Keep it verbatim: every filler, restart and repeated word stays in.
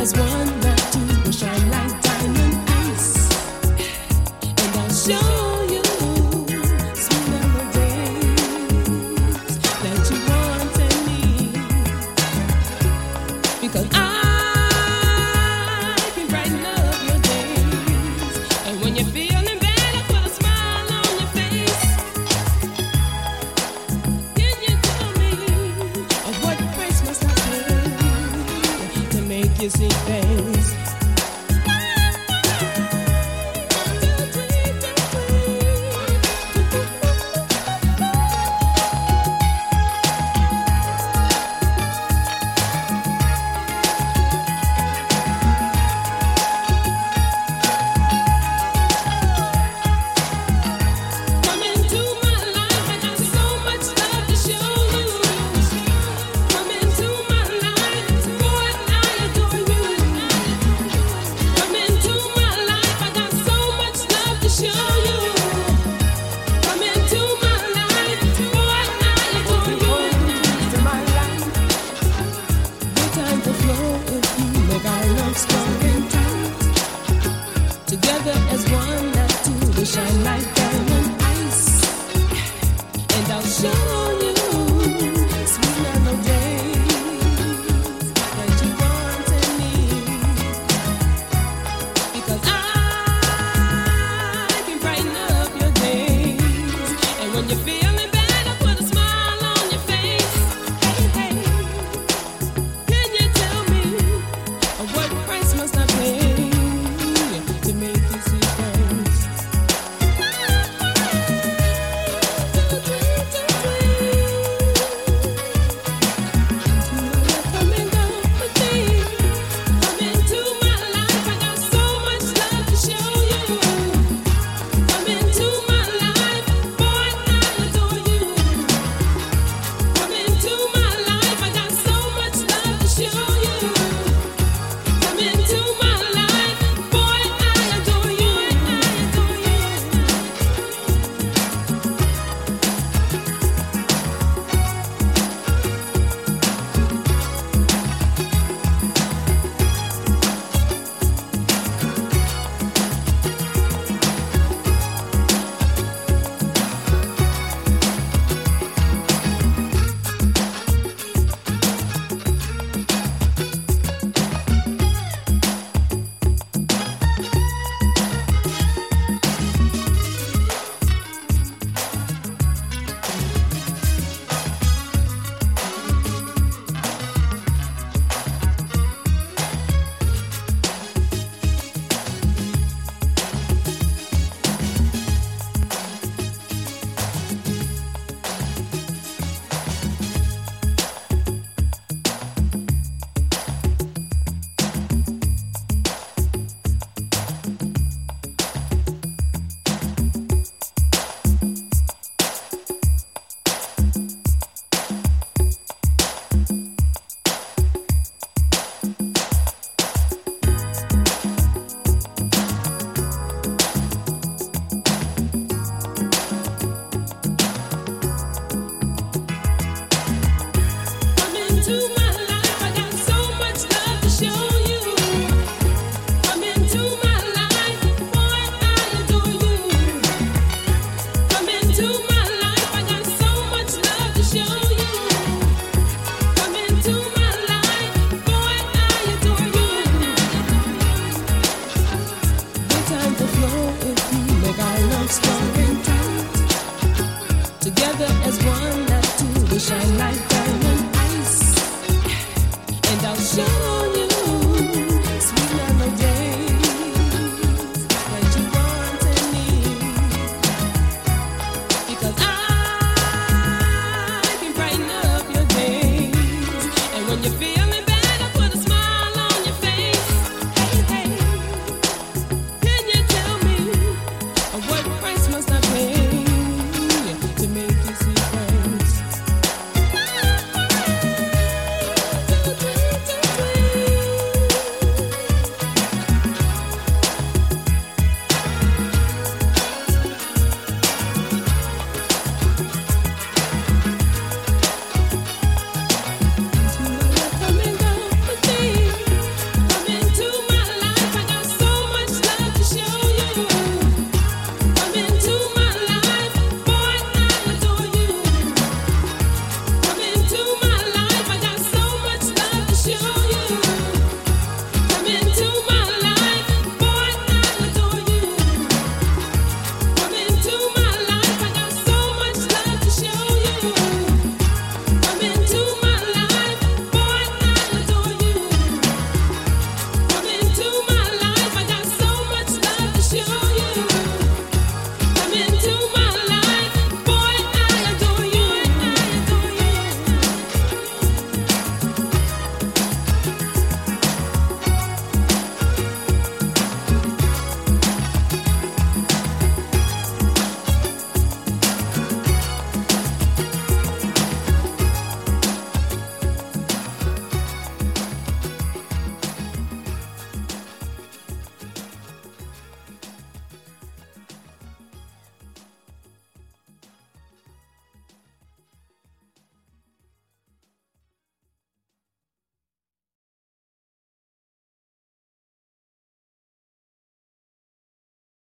as one, not two, will shine like diamond ice. And I'll show you sweet melodies that you want and need. Because I can brighten up your days. And when you're feeling bad, I put a smile on your face. Can you tell me of what price must I pay to make you see things? Come into my life, I got so much love to show you. Come into my life, boy, I adore you. Come into my life, I got so much love to show you. Come into my life, boy, I adore you. Into my life, good time to flow if you make our love strong and tight. Together as one, not two, we shine like diamond ice. And I'll show you sweet melodies that you want and need. Because I can brighten up your days. And when you're feeling bad, I put a smile on your face. Hey, hey, can you tell me what price must I pay to make you see things? Come and go with me. Come into my life, I got so much love to show you. Come into my life, boy, I adore you. Come into my life, I got so much love to show you. Come into my life, boy, I adore you. I adore you. Come into my life, I got so much love to show you. Come into my life, boy, I adore you. Come into my life, I got so much love to show you. Come into my life, boy, I adore you. Good time to flow if you make our love strong and tight. Together as one, not two, we shine like diamond ice. And I'll show